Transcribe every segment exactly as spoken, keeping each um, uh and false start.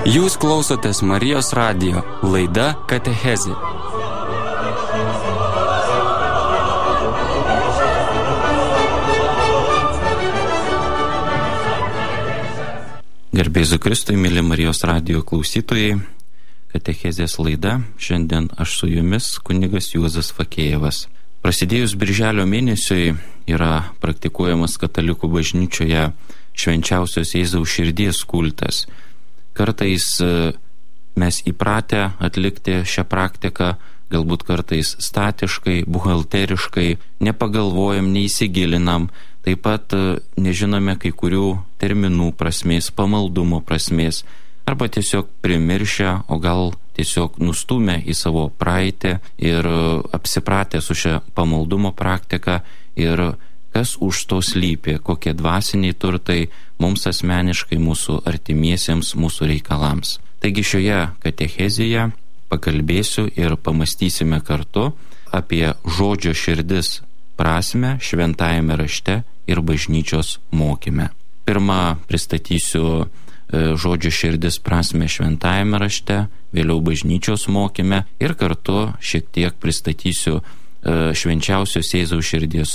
Jūs klausotės Marijos radijo, laida Katechezė. Garbėzu Kristui, mėly Marijos radijo klausytojai, Katechezės laida. Šiandien aš su jumis kunigas Juozas Fakėjevas. Prasidėjus birželio mėnesiui yra praktikuojamas katalikų bažnyčioje švenčiausios Jėzaus širdies kultas. Kartais mes įpratę atlikti šią praktiką, galbūt kartais statiškai, buhalteriškai, nepagalvojam, neįsigilinam, taip pat nežinome kai kurių terminų prasmės, pamaldumo prasmės, arba tiesiog primiršę, o gal tiesiog nustumę į savo praeitį ir apsipratę su šia pamaldumo praktika ir kas už to slypi, kokie dvasiniai turtai mums asmeniškai, mūsų artimiesiems, mūsų reikalams. Taigi šioje katechezėje pakalbėsiu ir pamastysime kartu apie žodžio širdis prasmę šventajame rašte ir bažnyčios mokyme. Pirma, pristatysiu žodžio širdis prasmę šventajame rašte, vėliau bažnyčios mokyme ir kartu šiek tiek pristatysiu švenčiausios Jėzaus širdies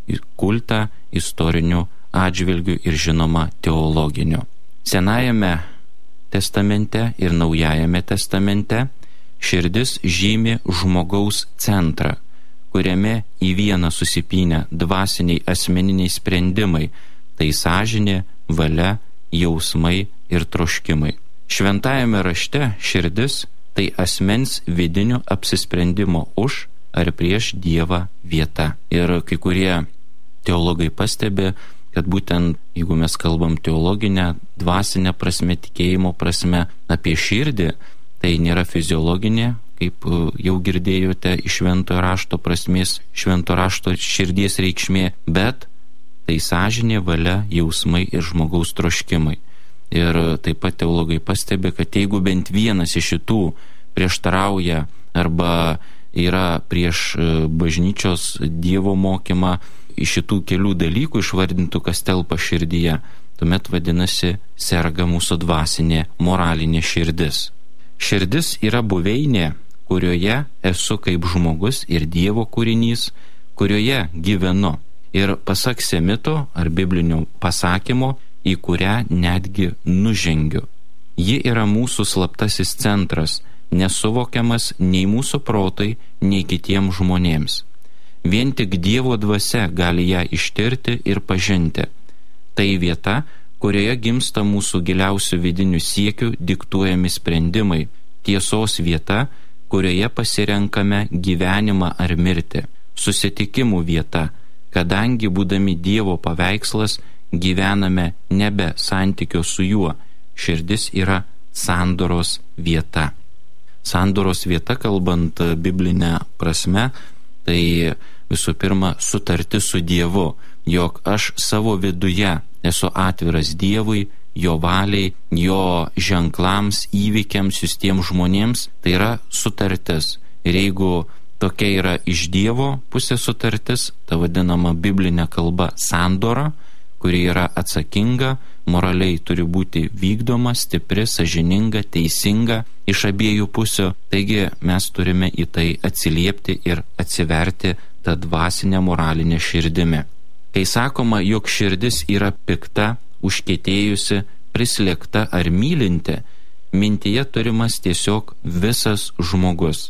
kultą istoriniu atžvilgiu ir žinoma teologiniu. Senajame testamente ir naujajame testamente širdis žymi žmogaus centrą, kuriame į vieną susipynę dvasiniai asmeniniai sprendimai, tai sąžinė, valia, jausmai ir troškimai. Šventajame rašte širdis tai asmens vidinio apsisprendimo už ar prieš Dievą vieta. Ir kai kurie teologai pastebi, kad būtent jeigu mes kalbam teologinę, dvasinę prasme, tikėjimo prasme apie širdį, tai nėra fiziologinė, kaip jau girdėjote iš šventojo rašto prasmės, šventojo rašto širdies reikšmė, bet tai sąžinė, valia, jausmai ir žmogaus troškimai. Ir taip pat teologai pastebi, kad jeigu bent vienas iš šitų prieštarauja arba yra prieš bažnyčios Dievo mokymą, iš šitų kelių dalykų išvardintų, kas telpa širdyje, tuomet vadinasi serga mūsų dvasinė, moralinė širdis. Širdis yra buveinė, kurioje esu kaip žmogus ir Dievo kūrinys, kurioje gyvenu. Ir pasak semito ar biblinio pasakymo, į kurią netgi nužengiu. Ji yra mūsų slaptasis centras, nesuvokiamas nei mūsų protai, nei kitiems žmonėms. Vien tik Dievo dvasia gali ją ištirti ir pažinti. Tai vieta, kurioje gimsta mūsų giliausių vidinių siekių diktuojami sprendimai, tiesos vieta, kurioje pasirenkame gyvenimą ar mirtį, susitikimų vieta, kadangi būdami Dievo paveikslas gyvename nebe santykio su juo, širdis yra sandoros vieta. Sandoros vieta, kalbant biblinę prasme, tai visų pirma sutarti su Dievu, jog aš savo viduje esu atviras Dievui, jo valiai, jo ženklams, įvykiams, justiems žmonėms, tai yra sutartis. Ir jeigu tokia yra iš Dievo pusės sutartis, ta vadinama biblinė kalba sandora, kuri yra atsakinga, moraliai turi būti vykdoma, stipri, sąžininga, teisinga iš abiejų pusių. Taigi mes turime į tai atsiliepti ir atsiverti tą dvasinę moralinę širdimi. Kai sakoma, jog širdis yra pikta, užkietėjusi, prislėgta ar mylinti, mintyje turimas tiesiog visas žmogus.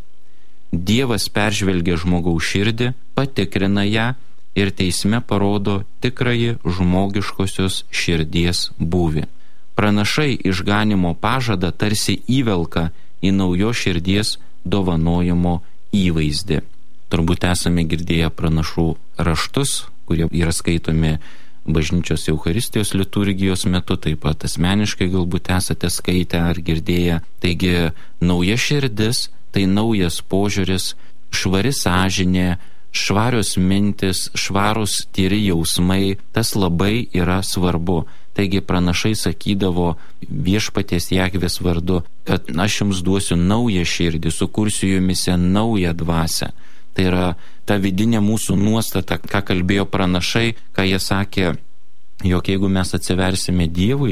Dievas peržvelgia žmogaus širdį, patikrina ją ir teisme parodo tikrąjį žmogiškosios širdies būvį. Pranašai išganimo pažadą tarsi įvelka į naujos širdies dovanojimo įvaizdį. Turbūt esame girdėję pranašų raštus, kurie yra skaitomi bažnyčios Eucharistijos liturgijos metu, taip pat asmeniškai galbūt esate skaitę ar girdėję. Taigi nauja širdis tai naujas požiūris, švari sąžinė, švarios mintis, švarus tyri jausmai, tas labai yra svarbu. Taigi pranašai sakydavo viešpaties Jahvės vardu, kad aš jums duosiu naują širdį, sukursiu jumise naują dvasią. Tai yra ta vidinė mūsų nuostata, ką kalbėjo pranašai, ką jie sakė, jog jeigu mes atsiversime Dievui,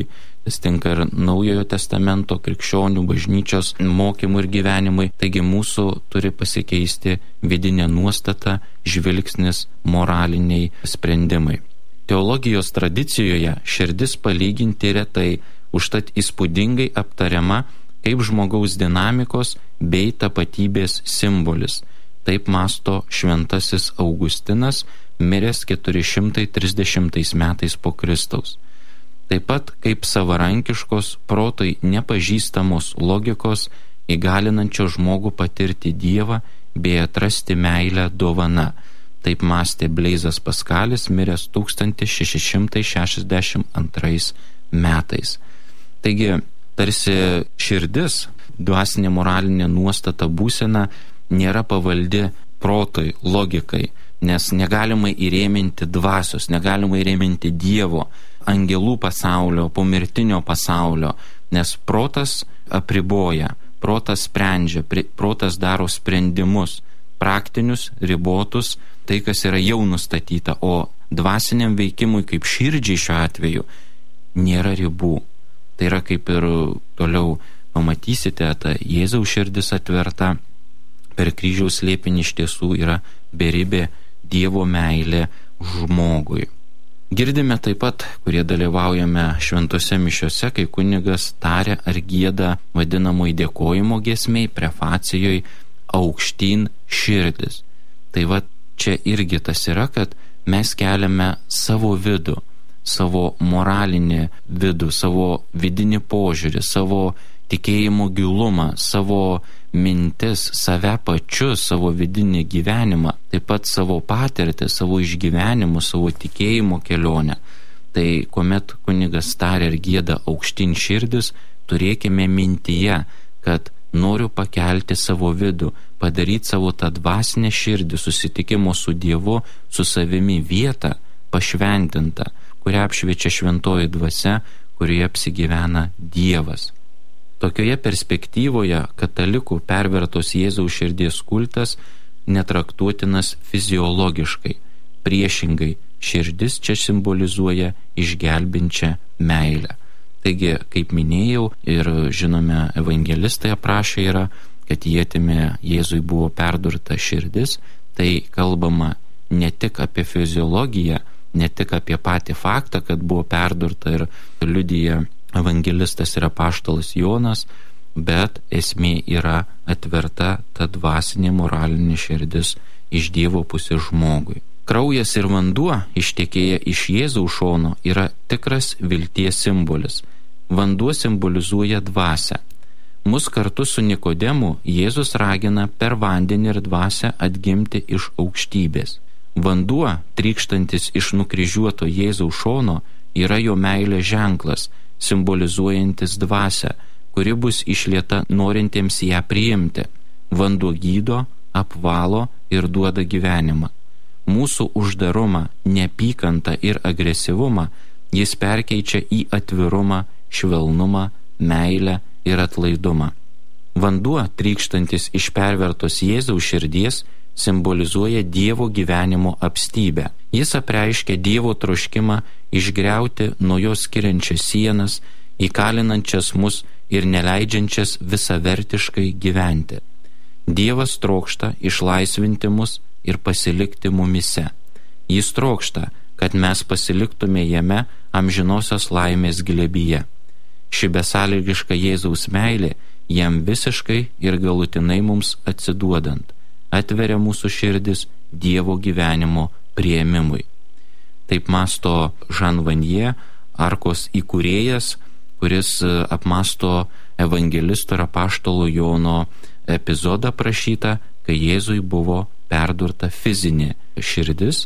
tas tinka ir Naujojo testamento krikščionių bažnyčios mokymui ir gyvenimui. Taigi mūsų turi pasikeisti vidinė nuostata, žvilgsnis, moraliniai sprendimai. Teologijos tradicijoje širdis palyginti retai, užtat įspūdingai aptariama kaip žmogaus dinamikos bei tapatybės simbolis. Taip mąsto šventasis Augustinas, miręs keturi šimtai trisdešimtais metais po Kristaus. Taip pat kaip savarankiškos, protui nepažįstamos logikos, įgalinančio žmogų patirti Dievą bei atrasti meilę dovana. Taip mąstė Bleizas Paskalis, miręs tūkstantis šeši šimtai šešiasdešimt antrais metais. Taigi, tarsi širdis, dvasinė moralinė nuostata būsena, nėra pavaldi protui, logikai, nes negalima įrėminti dvasios, negalima įrėminti Dievo, angelų pasaulio, pomirtinio pasaulio, nes protas apriboja, protas sprendžia, protas daro sprendimus, praktinius, ribotus, tai kas yra jau nustatyta, o dvasiniam veikimui kaip širdžiai šiuo atveju nėra ribų. Tai yra kaip ir toliau pamatysite, ta Jėzaus širdis atverta per kryžiaus slėpinį iš tiesų yra beribė Dievo meilė žmogui. Girdime taip pat, kurie dalyvaujame šventose mišiose, kai kunigas taria ar gieda vadinamoji dėkojimo giesmei, prefacijoje aukštyn širdis. Tai va čia irgi tas yra, kad mes keliame savo vidų, savo moralinį vidų, savo vidinį požiūrį, savo tikėjimo gilumą, savo mintis, save pačius, savo vidinį gyvenimą, taip pat savo patirtį, savo išgyvenimus, savo tikėjimo kelionę. Tai kuomet kunigas taria ir gieda aukštyn širdis, turėkime mintyje, kad noriu pakelti savo vidų, padaryti savo tą dvasinę širdį, susitikimo su Dievu, su savimi vietą, pašventintą, kurią apšviečia šventoji dvasia, kurioje apsigyvena Dievas. Tokioje perspektyvoje katalikų pervertos Jėzaus širdies kultas netraktuotinas fiziologiškai. Priešingai, širdis čia simbolizuoja išgelbinčią meilę. Taigi, kaip minėjau ir žinome, evangelistai aprašė yra, kad ietimi Jėzui buvo perdurta širdis, tai kalbama ne tik apie fiziologiją, ne tik apie patį faktą, kad buvo perdurta ir liudija evangelistas ir apaštalas Jonas, bet esmė yra atverta ta dvasinė moralinė širdis iš Dievo pusės žmogui. Kraujas ir vanduo ištekėję iš Jėzaus šono yra tikras vilties simbolis. Vanduo simbolizuoja dvasią. Mus kartu su Nikodemu Jėzus ragina per vandenį ir dvasią atgimti iš aukštybės. Vanduo, trykštantis iš nukryžiuoto Jėzaus šono, yra jo meilės ženklas, simbolizuojantis dvasią, kuri bus išlieta norintiems ją priimti. Vanduo gydo, apvalo ir duoda gyvenimą. Mūsų uždarumą, neapykantą ir agresyvumą jis perkeičia į atvirumą, švelnumą, meilę ir atlaidumą. Vanduo, trykštantis iš pervertos Jėzaus širdies, simbolizuoja Dievo gyvenimo apstybę. Jis apreiškia Dievo troškimą išgriauti nuo jo skiriančias sienas, įkalinančias mus ir neleidžiančias visavertiškai gyventi. Dievas trokšta išlaisvinti mus ir pasilikti mumise. Jis trokšta, kad mes pasiliktume jame amžinosios laimės glėbyje. Ši besąlygiška Jėzaus meilė jam visiškai ir galutinai mums atsiduodant atveria mūsų širdis Dievo gyvenimo priėmimui. Taip mąsto Jean Vanier, Arkos įkūrėjas, kuris apmąsto evangelisto ir apaštalo Jono epizodą prašytą, kai Jėzui buvo perdurta fizinė širdis.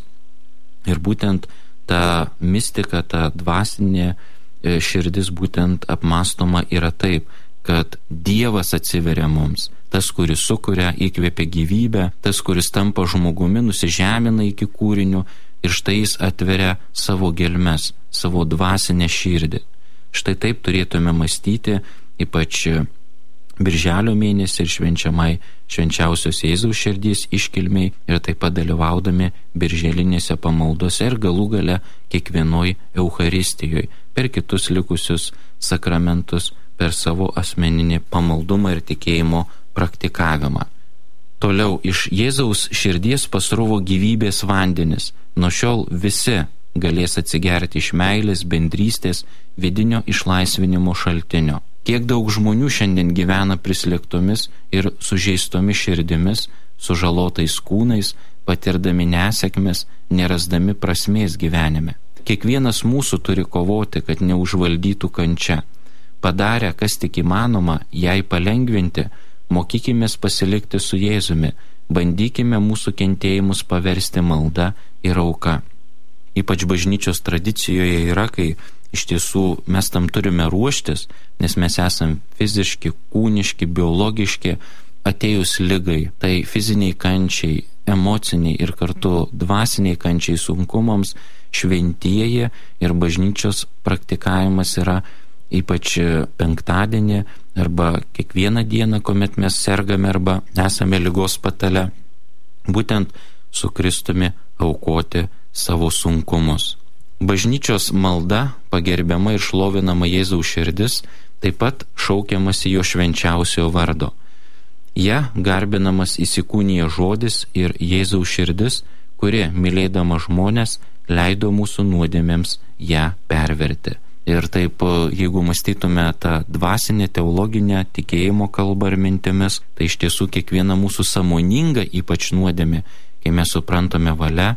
Ir būtent ta mistika, ta dvasinė širdis būtent apmąstoma yra taip, kad Dievas atsiveria mums, tas, kuris sukuria, įkvėpia gyvybę, tas, kuris tampa žmogumi, nusižemina iki kūrinių ir štai jis atveria savo gelmes, savo dvasinę širdį. Štai taip turėtume mąstyti, ypač Birželio mėnesį ir švenčiamai švenčiausios Jėzaus širdies iškilmiai ir taip pat dalyvaudami birželinėse pamaldose ir galų gale kiekvienoj Eucharistijoje per kitus likusius sakramentus, per savo asmeninį pamaldumą ir tikėjimo praktikavimą. Toliau iš Jėzaus širdies pasruvo gyvybės vandenis. Nuo šiol visi galės atsigerti iš meilės, bendrystės, vidinio išlaisvinimo šaltinio. Kiek daug žmonių šiandien gyvena prislėgtomis ir sužeistomis širdimis, sužalotais kūnais, patirdami nesėkmes, nerasdami prasmės gyvenime. Kiekvienas mūsų turi kovoti, kad neužvaldytų kančia. Padarę, kas tik įmanoma, jai palengvinti, mokykimės pasilikti su Jėzumi, bandykime mūsų kentėjimus paversti malda ir auka. Ypač bažnyčios tradicijoje yra, kai iš tiesų mes tam turime ruoštis, nes mes esam fiziški, kūniški, biologiški, atėjus ligai, tai fiziniai kančiai, emociniai ir kartu dvasiniai kančiai sunkumams, šventieji ir bažnyčios praktikavimas yra ypač penktadienį arba kiekvieną dieną, kuomet mes sergame arba esame ligos patale, būtent su Kristumi aukoti savo sunkumus. Bažnyčios malda, pagerbiama ir šlovinama Jėzaus širdis, taip pat šaukiamasi jo švenčiausiojo vardo. Ja garbinamas įsikūnija žodis ir Jėzaus širdis, kuri, mylėdama žmonės, leido mūsų nuodėmėms ją perverti. Ir taip, jeigu mąstytume tą dvasinę, teologinę tikėjimo kalbą ir mintimis, tai iš tiesų kiekviena mūsų sąmoninga, ypač nuodėmė, kai mes suprantame valia,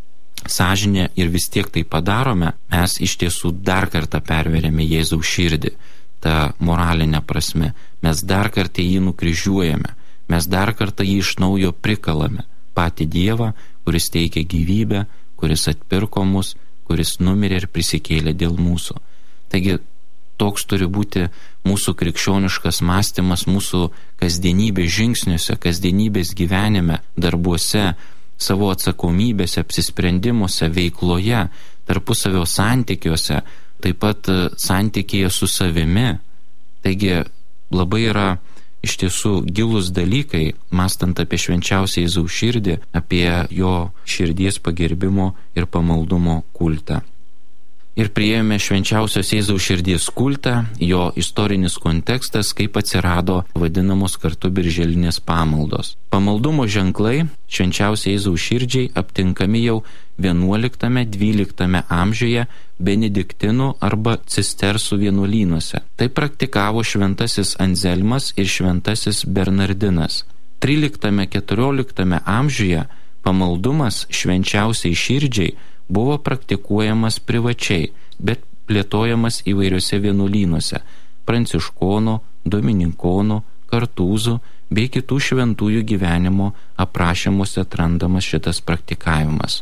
sąžinė ir vis tiek tai padarome, mes iš tiesų dar kartą perveriame Jėzaus širdį, tą moralinę prasme. Mes dar kartą jį nukryžiuojame, mes dar kartą jį iš naujo prikalame. Patį Dievą, kuris teikia gyvybę, kuris atpirko mus, kuris numirė ir prisikėlė dėl mūsų. Taigi toks turi būti mūsų krikščioniškas mąstymas mūsų kasdienybės žingsniuose, kasdienybės gyvenime, darbuose, savo atsakomybėse, apsisprendimuose, veikloje, tarpusavio santykiuose, taip pat santykėje su savimi. Taigi labai yra iš tiesų gilūs dalykai, mąstant apie švenčiausią Jėzaus širdį, apie jo širdies pagerbimo ir pamaldumo kultą. Ir priėjome švenčiausios Jėzaus širdies kultą, jo istorinis kontekstas, kaip atsirado vadinamos kartu birželinės pamaldos. Pamaldumo ženklai švenčiausiai Jėzaus širdžiai aptinkami jau vienuoliktame-dvyliktame amžiuje benediktinų arba cistersų vienuolynuose. Tai praktikavo šventasis Anzelmas ir šventasis Bernardinas. tryliktame-keturioliktame amžiuje pamaldumas švenčiausiai širdžiai buvo praktikuojamas privačiai, bet plėtojamas įvairiose vienuolynuose – pranciškonų, dominikonų, kartūzų bei kitų šventųjų gyvenimo aprašymuose atrandamas šitas praktikavimas.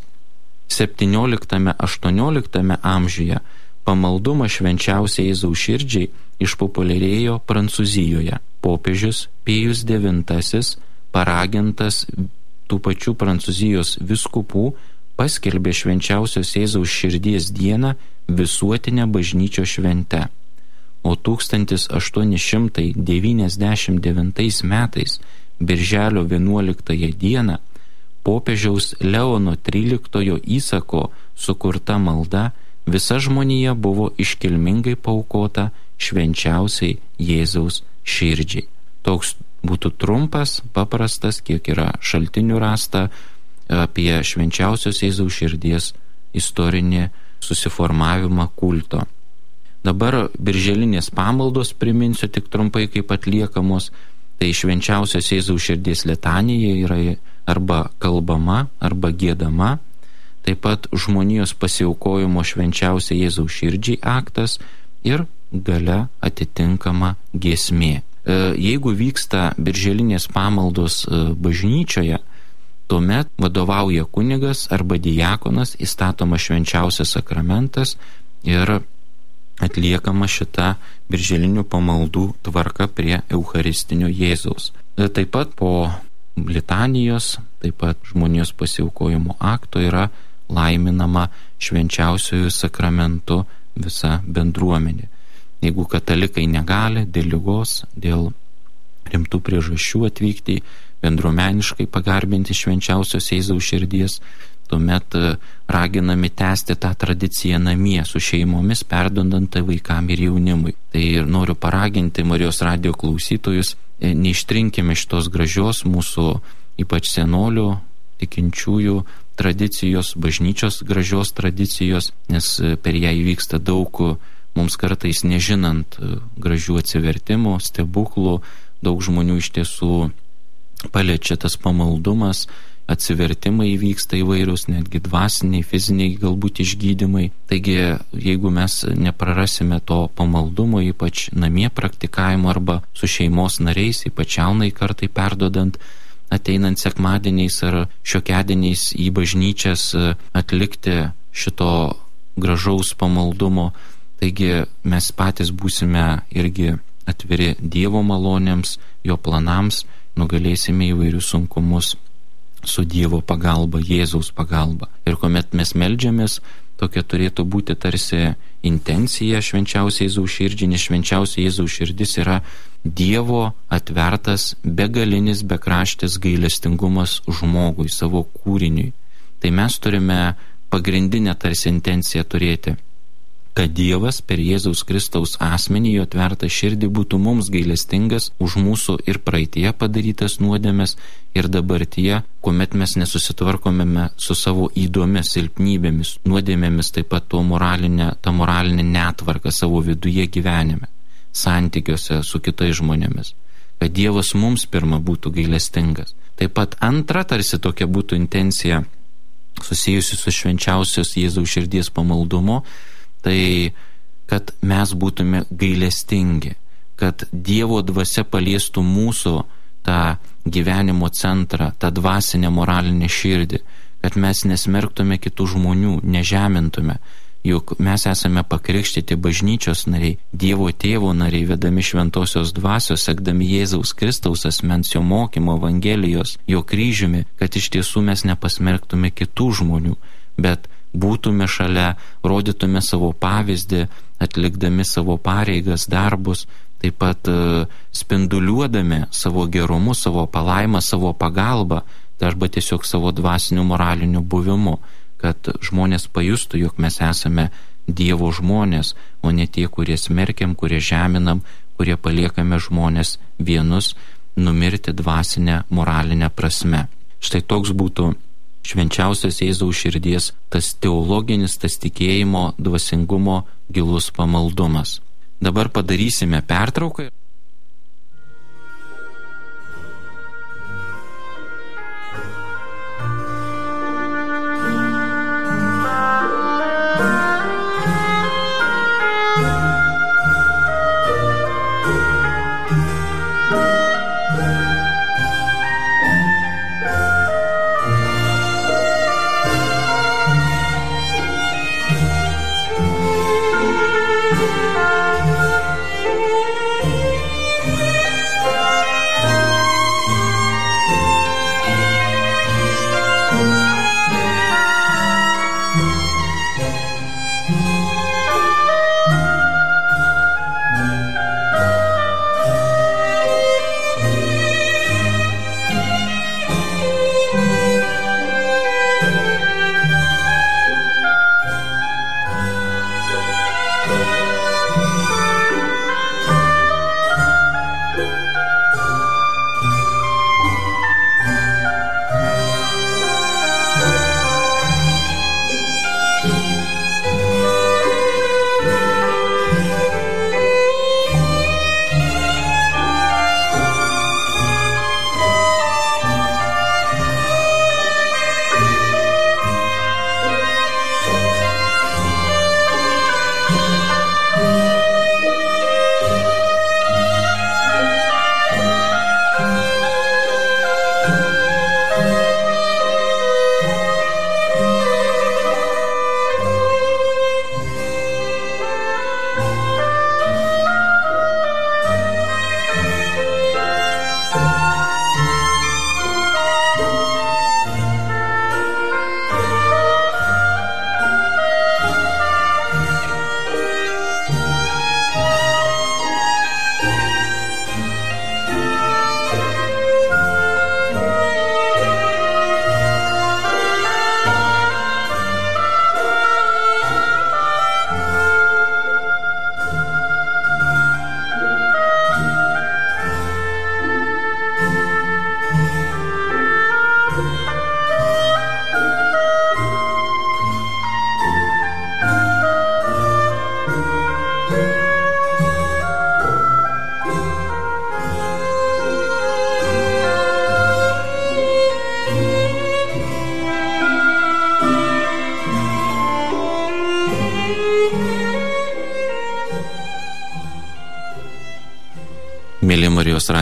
septynioliktame-aštuonioliktame amžiuje pamaldumas švenčiausiai Jėzaus širdžiai išpopuliarėjo Prancūzijoje. Popiežius Pijus devintasis, paragintas tų pačių Prancūzijos vyskupų, paskelbė švenčiausios Jėzaus širdies dieną visuotinę bažnyčios švente. O tūkstantis aštuoni šimtai devyniasdešimt devintais metais, birželio vienuoliktąją dieną, popiežiaus Leono tryliktojo įsako sukurta malda visa žmonija buvo iškilmingai paaukota švenčiausiai Jėzaus širdžiai. Toks būtų trumpas, paprastas, kiek yra šaltinių rasta, apie švenčiausios Jėzaus širdies istorinį susiformavimą kulto. Dabar birželinės pamaldos priminsiu tik trumpai kaip atliekamos. Tai švenčiausios Jėzaus širdies litanija yra arba kalbama, arba giedama. Taip pat žmonijos pasiaukojimo švenčiausiai Jėzaus širdžiai aktas ir gale atitinkama giesmė. Jeigu vyksta birželinės pamaldos bažnyčioje, tuomet vadovauja kunigas arba diakonas, įstatomas švenčiausias sakramentas ir atliekama šita birželinių pamaldų tvarka prie Eucharistinio Jėzaus. Taip pat po litanijos, taip pat žmonijos pasiaukojimo akto yra laiminama švenčiausiųjų sakramentu visa bendruomenė. Jeigu katalikai negali dėl ligos, dėl rimtų priežasčių atvykti, bendruomeniškai pagarbinti švenčiausios Jėzaus širdies, tuomet raginami tęsti tą tradiciją namie su šeimomis, perdodant tai vaikam ir jaunimui. Tai ir noriu paraginti Marijos radijo klausytojus, neištrinkime šitos gražios mūsų ypač senolių, tikinčiųjų tradicijos, bažnyčios gražios tradicijos, nes per ją įvyksta daug mums kartais nežinant gražių atsivertimų, stebuklų, daug žmonių iš tiesų paliečia tas pamaldumas, atsivertimai įvyksta įvairius, netgi dvasiniai, fiziniai galbūt išgydymai. Taigi, jeigu mes neprarasime to pamaldumo, ypač namie praktikavimo arba su šeimos nariais, ypač jaunai kartai perdodant, ateinant sekmadieniais ar šiokiadieniais į bažnyčias atlikti šito gražaus pamaldumo, taigi mes patys būsime irgi atviri Dievo malonėms, jo planams, nugalėsime įvairius sunkumus su Dievo pagalba, Jėzaus pagalba. Ir kuomet mes meldžiamės, tokia turėtų būti tarsi intencija švenčiausiai Jėzaus širdžiai, nes švenčiausiai Jėzaus širdis yra Dievo atvertas begalinis, bekraštis gailestingumas žmogui, savo kūriniui. Tai mes turime pagrindinę tarsi intenciją turėti, kad Dievas per Jėzaus Kristaus asmenį, jo atvertą širdį, būtų mums gailestingas už mūsų ir praeitie padarytas nuodėmes, ir dabartyje, kuomet mes nesusitvarkomėme su savo įdomis, silpnybėmis, nuodėmėmis, taip pat to moralinė, ta moralinė netvarka savo viduje gyvenime, santykiuose su kitais žmonėmis, kad Dievas mums pirma būtų gailestingas. Taip pat antra tarsi tokia būtų intencija susijusi su švenčiausios Jėzaus širdies pamaldumu, tai kad mes būtume gailestingi, kad Dievo dvasia paliestų mūsų tą gyvenimo centrą, tą dvasinę moralinę širdį, kad mes nesmerktume kitų žmonių, nežemintume, juk mes esame pakrikštyti bažnyčios nariai, Dievo tėvo nariai, vedami šventosios dvasios, sekdami Jėzaus Kristaus asmens, jo mokymo, evangelijos, jo kryžiumi, kad iš tiesų mes nepasmerktume kitų žmonių, bet būtume šalia, rodytume savo pavyzdį, atlikdami savo pareigas, darbus, taip pat spinduliuodami savo gerumu, savo palaimą, savo pagalbą, arba tiesiog savo dvasiniu moraliniu buvimu, kad žmonės pajustų, jog mes esame Dievo žmonės, o ne tie, kurie smerkiam, kurie žeminam, kurie paliekame žmonės vienus numirti dvasinę, moralinę prasme. Štai toks būtų švenčiausios Jėzaus širdies tas teologinis, tas tikėjimo, dvasingumo gilus pamaldumas. Dabar padarysime pertrauką.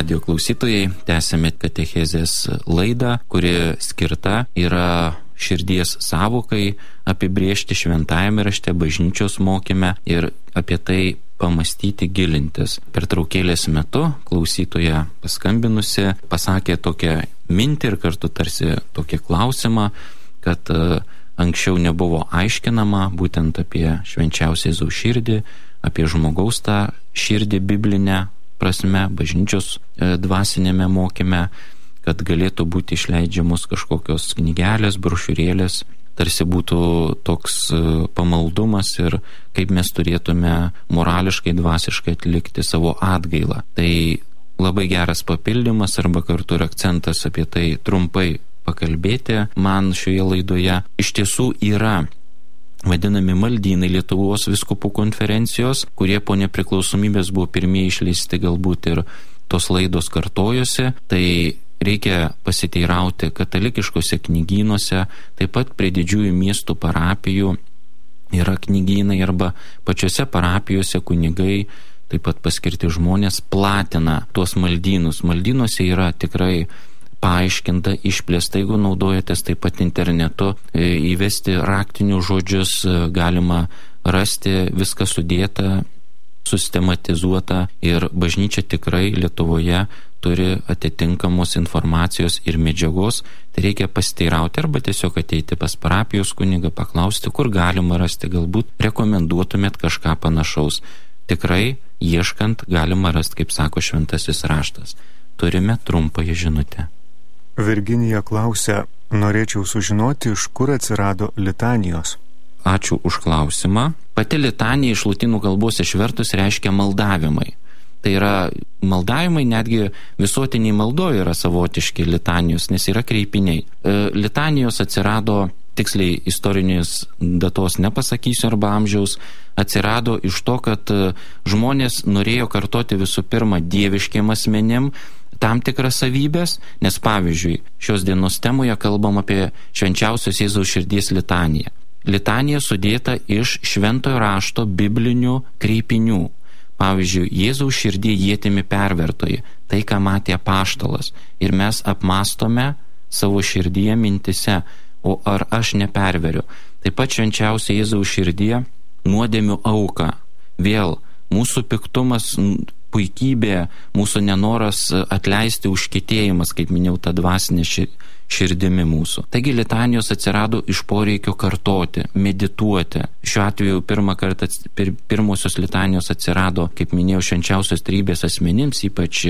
radio klausytojai, tęsėme katechezės laidą, kuri skirta yra širdies savokai apibriežti šventajame rašte, bažnyčios mokyme ir apie tai pamastyti, gilintis. Pertraukėlės metu klausytoja paskambinusi pasakė tokią mintį ir kartu tarsi tokį klausimą, kad anksčiau nebuvo aiškinama būtent apie švenčiausią Jėzaus širdį, apie žmogaus tą širdį biblinę prasme, bažnyčios dvasinėme mokyme, kad galėtų būti išleidžiamos kažkokios knygelės, brošiūrėlės, tarsi būtų toks pamaldumas ir kaip mes turėtume morališkai, dvasiškai atlikti savo atgailą. Tai labai geras papildymas arba kartu ir akcentas apie tai trumpai pakalbėti man šioje laidoje. Iš tiesų yra vadinami maldynai Lietuvos vyskupų konferencijos, kurie po nepriklausomybės buvo pirmieji išleisti, galbūt ir tos laidos kartojosi. Tai reikia pasiteirauti katalikiškose knygynuose, taip pat prie didžiųjų miestų parapijų yra knygynai arba pačiose parapijose kunigai, taip pat paskirti žmonės platina tuos maldynus. Maldynuose yra tikrai paaiškinta, išplėsta, jeigu naudojatės taip pat internetu, įvesti raktinius žodžius, galima rasti viską sudėta, sistematizuota ir bažnyčia tikrai Lietuvoje turi atitinkamos informacijos ir medžiagos. Tai reikia pasiteirauti arba tiesiog ateiti pas parapijos kunigą, paklausti, kur galima rasti, galbūt rekomenduotumėt kažką panašaus. Tikrai ieškant galima rasti, kaip sako šventasis raštas. Turime trumpąją žinutę. Virginija klausia, norėčiau sužinoti, iš kur atsirado litanijos. Ačiū už klausimą. Pati litanija iš lotynų kalbos išvertus reiškia maldavimai. Tai yra maldavimai, netgi visuotiniai maldoje yra savotiški litanijos, nes yra kreipiniai. Litanijos atsirado, tiksliai istorinės datos nepasakysiu arba amžiaus, atsirado iš to, kad žmonės norėjo kartoti visų pirma dieviškiem asmenim tam tikras savybės, nes pavyzdžiui, šios dienos temoje kalbam apie švenčiausios Jėzaus širdies litaniją. Litanija sudėta iš šventojo rašto biblinių kreipinių. Pavyzdžiui, Jėzaus širdį ietimi pervertoji, tai ką matė apaštalas. Ir mes apmastome savo širdyje mintise, o ar aš neperveriu. Taip pat švenčiausia Jėzaus širdie nuodėmių auka. Vėl mūsų piktumas, puikybė, mūsų nenoras atleisti, užkietėjimas, kaip minėjau, ta dvasinė širdimi mūsų. Taigi litanijos atsirado iš poreikio kartoti, medituoti. Šiuo atveju pirmą kartą pir, pirmosios litanijos atsirado, kaip minėjau, švenčiausios trejybės asmenims, ypač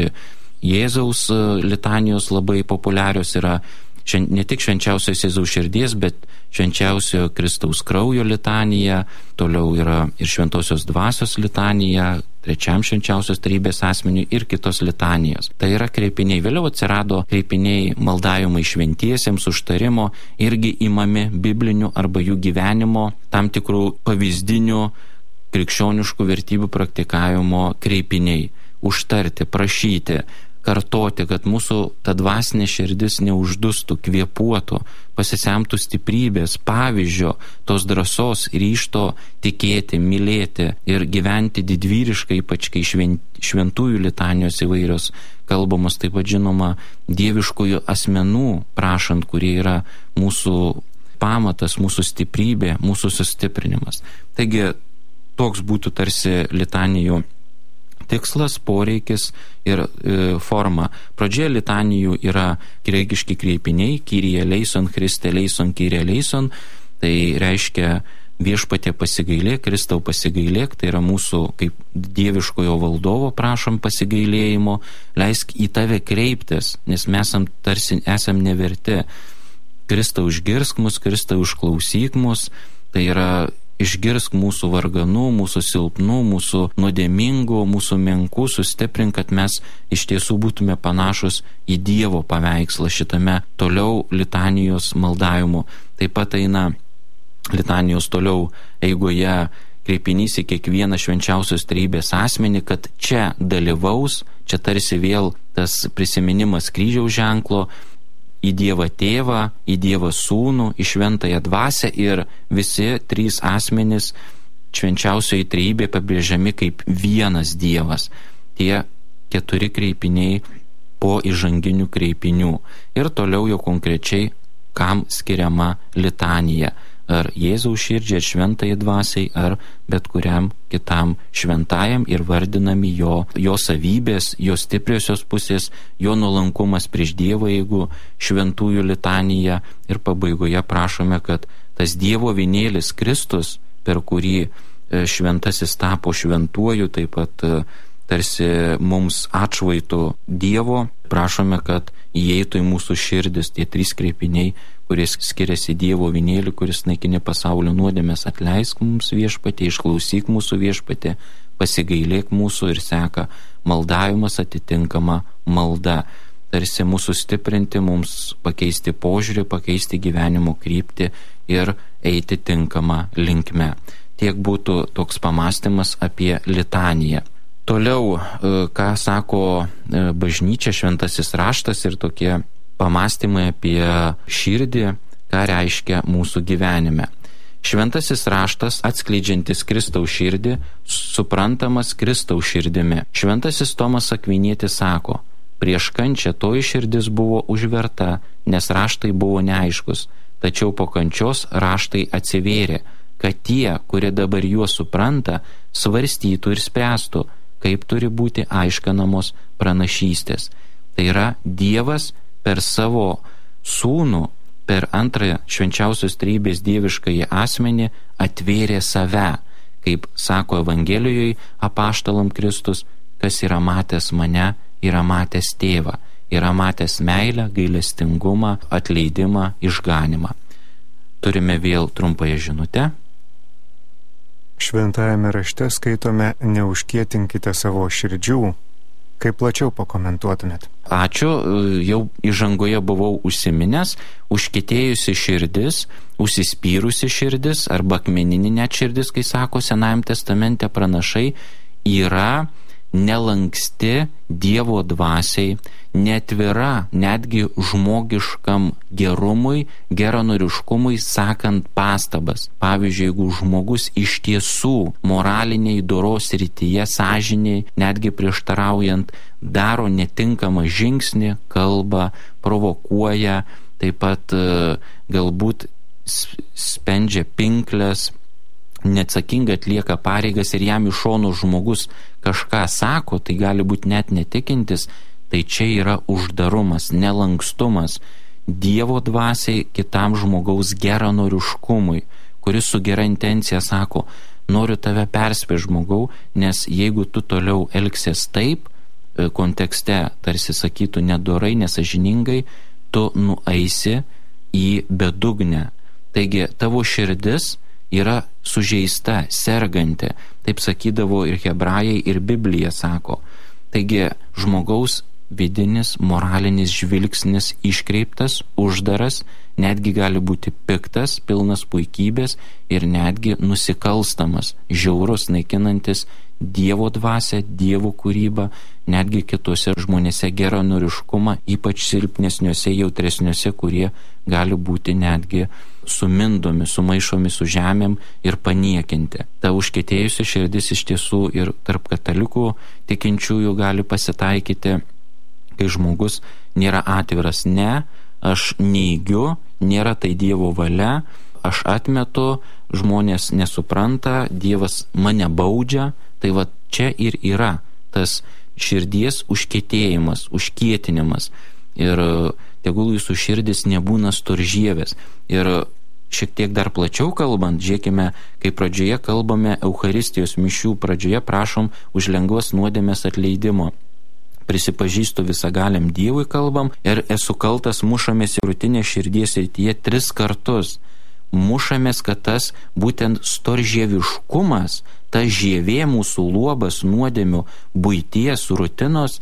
Jėzaus litanijos labai populiarios yra ne tik švenčiausios Jėzaus širdies, bet švenčiausio Kristaus kraujo litanija, toliau yra ir šventosios dvasios litanija, trečiam švenčiausios trejybės asmeniui ir kitos litanijos. Tai yra kreipiniai. Vėliau atsirado kreipiniai maldavimai šventiesiems, užtarimo, irgi imami biblinių arba jų gyvenimo tam tikrų pavyzdinių krikščioniškų vertybių praktikavimo kreipiniai. Užtarti, prašyti, kartoti, kad mūsų ta dvasinė širdis neuždustų, kvėpuotų, pasisemtų stiprybės, pavyzdžio, tos drąsos, ryžto tikėti, mylėti ir gyventi didvyriškai, ypač kai šventųjų litanijos įvairios kalbamos, taip pat žinoma dieviškųjų asmenų prašant, kurie yra mūsų pamatas, mūsų stiprybė, mūsų sustiprinimas. Taigi toks būtų tarsi litanijų tikslas, poreikis ir e, forma. Pradžioje litanijų yra graikiški kreipiniai, Kyrie eleison, Christe eleison, Kyrie eleison. Tai reiškia viešpatie pasigailėk, Kristau pasigailėk, tai yra mūsų kaip dieviškojo valdovo prašom pasigailėjimo, leisk į tave kreiptis, nes mes esam tarsi esam neverti. Kristau išgirsk mus, Kristau išklausyk mus, tai yra išgirsk mūsų varganų, mūsų silpnų, mūsų nuodėmingų, mūsų menkų, sustiprink, kad mes iš tiesų būtume panašus į Dievo paveikslą šitame toliau litanijos maldavimu. Taip pat eina litanijos toliau eigoje kreipinys į kiekvieną švenčiausios trejybės asmenį, kad čia dalyvaus, čia tarsi vėl tas prisiminimas kryžiaus ženklo, į Dievą Tėvą, į Dievą Sūnų, į Šventąją Dvasią ir visi trys asmenys švenčiausioji trejybė pabrėžiami kaip vienas Dievas. Tie keturi kreipiniai po įžanginių kreipinių. Ir toliau jau konkrečiai, kam skiriama litanija. Ar Jėzaus širdžiai, ar šventai dvasiai, ar bet kuriam kitam šventajam, ir vardinami jo, jo savybės, jo stipriosios pusės, jo nuolankumas prieš Dievą, jeigu šventųjų litanija. Ir pabaigoje prašome, kad tas Dievo avinėlis Kristus, per kurį šventasis tapo šventuoju, taip pat tarsi mums atšvaitų Dievo, prašome, kad įeitų į mūsų širdis tie trys kreipiniai, kuris skiriasi Dievo avinėliu, kuris naikini pasaulio nuodėmes. Atleisk mums, Viešpatie, išklausyk mūsų, Viešpatie, pasigailėk mūsų, ir seka maldavimas atitinkama malda. Tarsi mūsų stiprinti, mums pakeisti požiūrį, pakeisti gyvenimo kryptį ir eiti tinkamą linkme. Tiek būtų toks pamastymas apie litaniją. Toliau, ką sako bažnyčia, šventasis raštas ir tokie pamastymai apie širdį, ką reiškia mūsų gyvenime. Šventasis raštas, atskleidžiantis Kristaus širdį, suprantamas Kristaus širdimi. Šventasis Tomas Akvinietis sako: prieš kančią toji širdis buvo užverta, nes raštai buvo neaiškus, tačiau po kančios raštai atsivėrė, kad tie, kurie dabar juos supranta, svarstytų ir spręstų, kaip turi būti aiškinamos pranašystės. Tai yra, Dievas per savo sūnų, per antrąją švenčiausios trejybės dieviškąjį asmenį atvėrė save. Kaip sako Evangelijoje apaštalam Kristus: kas yra matęs mane, yra matęs tėvą, yra matęs meilę, gailestingumą, atleidimą, išganimą. Turime vėl trumpąją žinutę. Šventajame rašte skaitome: neužkietinkite savo širdžių. Kaip plačiau pakomentuotumėt? Ačiū, jau įžangoje buvau užsiminęs. Užkietėjusi širdis, užsispyrusi širdis arba akmeninė net širdis, kai sako Senajam testamente pranašai, yra nelanksti Dievo dvasiai, neatvira netgi žmogiškam gerumui, geranoriškumui, sakant pastabas. Pavyzdžiui, jeigu žmogus iš tiesų moraliniai doros rytyje, sąžiniai, netgi prieštaraujant, daro netinkamą žingsnį, kalba, provokuoja, taip pat galbūt spendžia pinkles, neatsakingai atlieka pareigas ir jam iš šono žmogus kažką sako, tai gali būti net netikintis, tai čia yra uždarumas, nelankstumas Dievo dvasiai kitam žmogaus geranoriškumui, kuris su gera intencija sako: noriu tave perspėti, žmogau, nes jeigu tu toliau elgsies taip, kontekste tarsi sakytų nedorai, nesažiningai, tu nueisi į bedugnę. Taigi tavo širdis yra sužeista, serganti, taip sakydavo ir hebrajai, ir Biblija sako. Taigi žmogaus vidinis moralinis žvilgsnis iškreiptas, uždaras, netgi gali būti piktas, pilnas puikybės ir netgi nusikalstamas, žiaurus, naikinantis Dievo dvasią, Dievo kūrybą, netgi kitose žmonėse geranoriškumą, ypač silpnesniuose, jautresniuose, kurie gali būti netgi sumindomi, sumaišomi su žemėm ir paniekinti. Ta užkietėjusi širdis iš tiesų ir tarp katalikų tikinčiųjų gali pasitaikyti, kai žmogus nėra atviras. Ne, aš neigiu, nėra tai Dievo valia, aš atmetu, žmonės nesupranta, Dievas mane baudžia. Tai va čia ir yra tas širdies užkietėjimas, užkietinimas. Ir tegul jūsų širdis nebūna storžievės. Ir šiek tiek dar plačiau kalbant, žiūrėkime, kai pradžioje kalbame Eucharistijos mišių pradžioje, prašom už lengvas nuodėmės atleidimo. Prisipažįstu visagaliam Dievui, kalbam, ir esu kaltas, mušamės į rutinę širdies srityje tris kartus. Mušamės, kad tas būtent storžieviškumas, ta žievė, mūsų luobas nuodėmių, buities, rutinos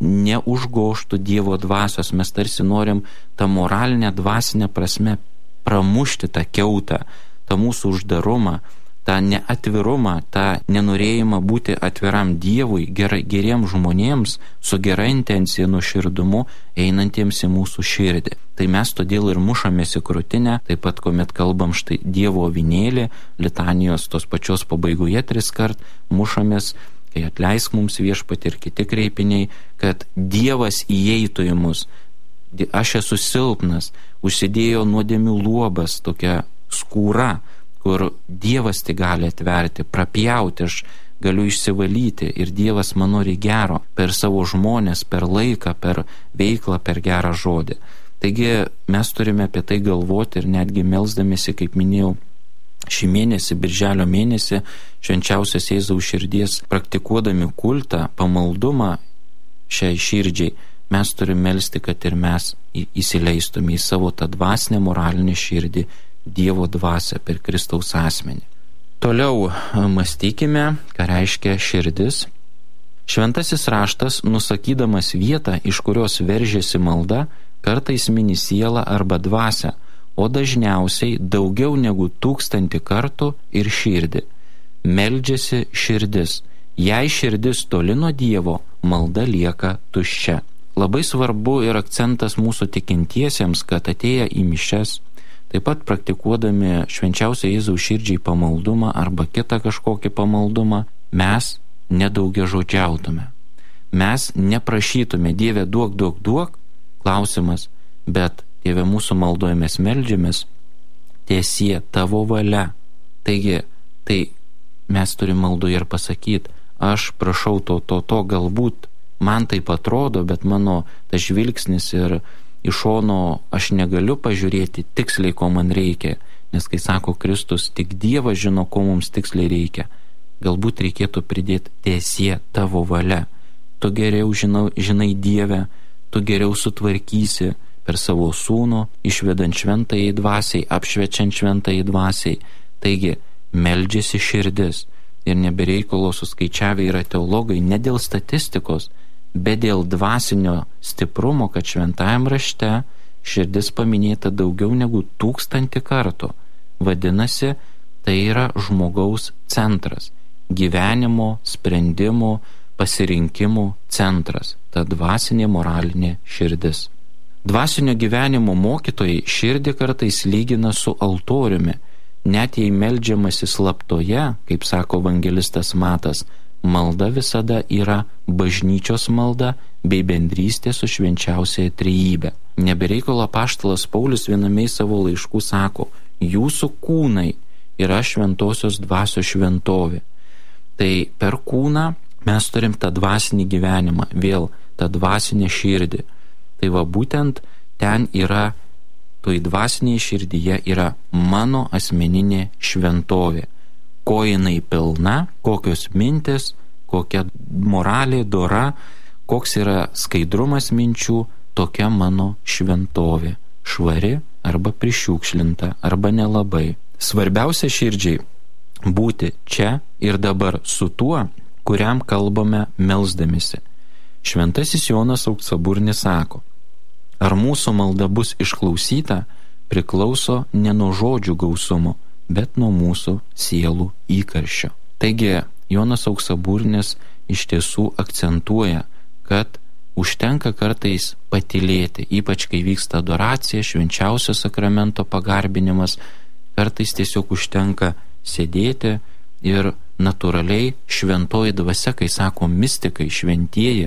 neužgoštų Dievo dvasios. Mes tarsi norim tą moralinę, dvasinę prasme pramušti tą kiautą, tą mūsų uždarumą, tą neatvirumą, tą nenorėjimą būti atviram Dievui, ger, geriems žmonėms, su gera intencija, nuoširdumu, einantiems į mūsų širdį. Tai mes todėl ir mušamės į krūtinę, taip pat, kuomet kalbam štai Dievo avinėlį, litanijos tos pačios pabaigoje tris kart, mušamės kai atleisk mums viešpatį ir kiti kreipiniai, kad Dievas įeitų į mus. Aš esu silpnas, užsidėjo nuodėmių luobas, tokia skūra, kur Dievas tik gali atverti, prapjauti, aš galiu išsivalyti ir Dievas man nori gero per savo žmonės, per laiką, per veiklą, per gerą žodį. Taigi mes turime apie tai galvoti ir netgi melsdamėsi, kaip minėjau, šį mėnesį, birželio mėnesį, švenčiausios Jėzaus širdies praktikuodami kultą, pamaldumą šiai širdžiai, mes turime melsti, kad ir mes įsileistume į savo tą dvasinę moralinę širdį Dievo dvasią per Kristaus asmenį. Toliau mąstykime, ką reiškia širdis. Šventasis raštas, nusakydamas vietą, iš kurios veržėsi malda, kartais mini sielą arba dvasią, o dažniausiai daugiau negu tūkstantį kartų ir širdį. Meldžiasi širdis. Jei širdis toli nuo Dievo, malda lieka tuščia. Labai svarbu ir akcentas mūsų tikintiesiems, kad atėję į mišias, taip pat praktikuodami švenčiausią Jėzaus širdžiai pamaldumą arba kitą kažkokį pamaldumą, mes nedaugiažodžiautume. Mes neprašytume Dieve duok, duok, duok, klausimas, bet Dieve mūsų maldoje mes meldžiamės, tiesie tavo valia. Taigi, tai mes turime maldoje ir pasakyti, aš prašau to, to, to, galbūt man taip atrodo, bet mano tas žvilgsnis ir iš šono aš negaliu pažiūrėti tiksliai, ko man reikia, nes kai sako Kristus, tik Dievas žino, ko mums tiksliai reikia. Galbūt reikėtų pridėti tiesie tavo valia. Tu geriau žinau, žinai Dieve, tu geriau sutvarkysi per savo sūnų, išvedant šventajai dvasiai, apšvečiant šventajai dvasiai. Taigi, meldžiasi širdis. Ir nebereikalo suskaičiavę yra teologai ne dėl statistikos, bet dėl dvasinio stiprumo, kad šventajam rašte širdis paminėta daugiau negu tūkstantį kartų. Vadinasi, tai yra žmogaus centras, gyvenimo, sprendimų, pasirinkimų centras, ta dvasinė moralinė širdis. Dvasinio gyvenimo mokytojai širdį kartais lygina su altoriumi, net jei meldžiamasi slaptoje, kaip sako evangelistas Matas, malda visada yra bažnyčios malda bei bendrystė su švenčiausiaja trejybe. Nebereikalo apaštalas Paulius viename savo laiškų sako, jūsų kūnai yra šventosios dvasios šventovė. Tai per kūną mes turim tą dvasinį gyvenimą, vėl tą dvasinę širdį. Tai va būtent ten yra, toj dvasinėje širdyje yra mano asmeninė šventovė. Ko jinai pilna, kokios mintis, kokia moralė, dora, koks yra skaidrumas minčių, tokia mano šventovė. Švari arba prišiukšlinta, arba nelabai. Svarbiausia širdžiai būti čia ir dabar su tuo, kuriam kalbame melsdamisi. Šventasis Jonas Auksaburnis sako, ar mūsų malda bus išklausyta, priklauso ne nuo žodžių gausumo, bet nuo mūsų sielų įkarščio. Taigi, Jonas Auksaburnis iš tiesų akcentuoja, kad užtenka kartais patylėti, ypač kai vyksta adoracija, švenčiausio sakramento pagarbinimas, kartais tiesiog užtenka sėdėti ir natūraliai šventoji dvasia, kai sako mistikai, šventieji,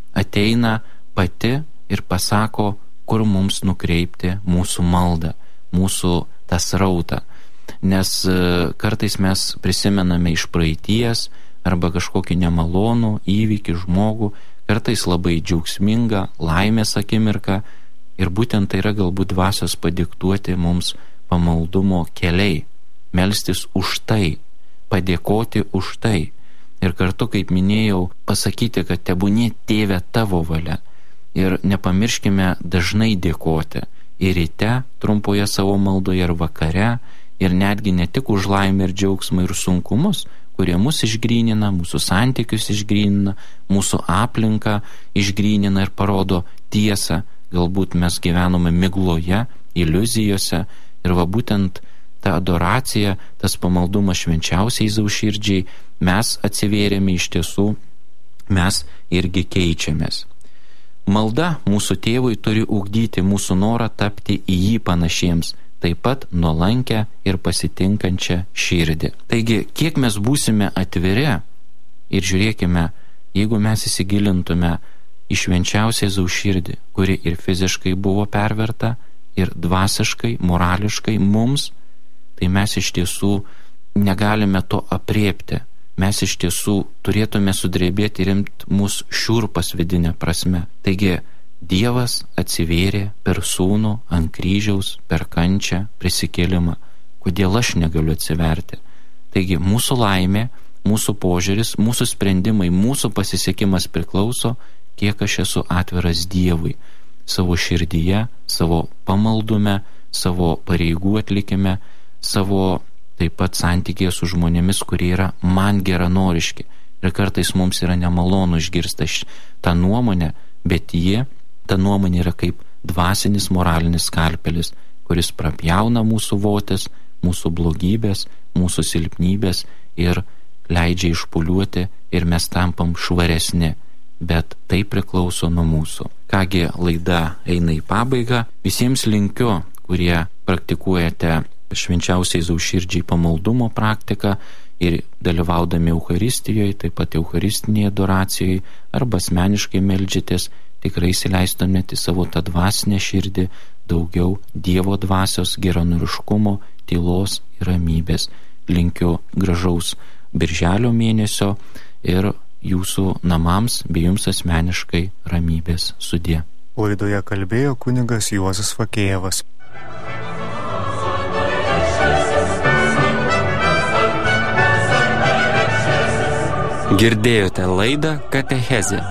ateina pati ir pasako, kur mums nukreipti mūsų maldą, mūsų tą srautą. Nes kartais mes prisimename iš praeities arba kažkokį nemalonų įvykį žmogų, kartais labai džiaugsmingą laimės akimirką ir būtent tai yra galbūt dvasios padiktuoti mums pamaldumo keliai, melstis už tai, padėkoti už tai ir kartu, kaip minėjau, pasakyti, kad tebūnie Tėve tavo valia. Ir nepamirškime dažnai dėkoti ir ryte, trumpoje savo maldoje ir vakare, ir netgi ne tik už laimę ir džiaugsmą ir sunkumus, kurie mus išgrynina, mūsų santykius išgrynina, mūsų aplinką išgrynina ir parodo tiesą. Galbūt mes gyvenome migloje, iliuzijose ir va būtent ta adoracija, tas pamaldumas švenčiausiai Jėzaus širdžiai, mes atsivėrėme iš tiesų, mes irgi keičiamės. Malda mūsų tėvui turi ugdyti mūsų norą tapti į jį panašiems, taip pat nuolankę ir pasitinkančią širdį. Taigi, kiek mes būsime atviri, Ir žiūrėkime, jeigu mes įsigilintume į švenčiausią Jėzaus širdį, kuri ir fiziškai buvo perverta, ir dvasiškai, morališkai mums, tai mes iš tiesų negalime to apriepti. Mes iš tiesų turėtume sudrebėti ir imti mūsų šiurpas vidinę prasme. Taigi, Dievas atsivėrė per sūnų ant kryžiaus, per kančią, prisikėlimą. Kodėl aš negaliu atsiverti? Taigi, mūsų laimė, mūsų požiūris, mūsų sprendimai, mūsų pasisekimas priklauso, kiek aš esu atviras Dievui savo širdyje, savo pamaldume, savo pareigų atlikime, savo taip pat santykėje su žmonėmis, kurie yra man geranoriški. Ir kartais mums yra nemalonu išgirsti tą nuomonę, bet jie, ta nuomonė yra kaip dvasinis moralinis skalpelis, kuris prapjauna mūsų votis, mūsų blogybės, mūsų silpnybės ir leidžia išpuliuoti ir mes tampam švaresni. Bet tai priklauso nuo mūsų. Kągi, laida eina į pabaigą. Visiems linkiu, kurie praktikuojate švenčiausiai Jėzaus širdžiai pamaldumo praktiką ir dalyvaudami Eucharistijoje, taip pat Eucharistinėje adoracijoje arba asmeniškai meldžiatės, tikrai įsileistumėte į savo tą dvasinę širdį daugiau Dievo dvasios, geranoriškumo, tylos ir ramybės. Linkiu gražaus birželio mėnesio ir jūsų namams bei jums asmeniškai ramybės. Sudie. Laidoje kalbėjo kunigas Juozas Fakėjevas. Girdėjote laidą Katechezė.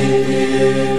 Kyrie.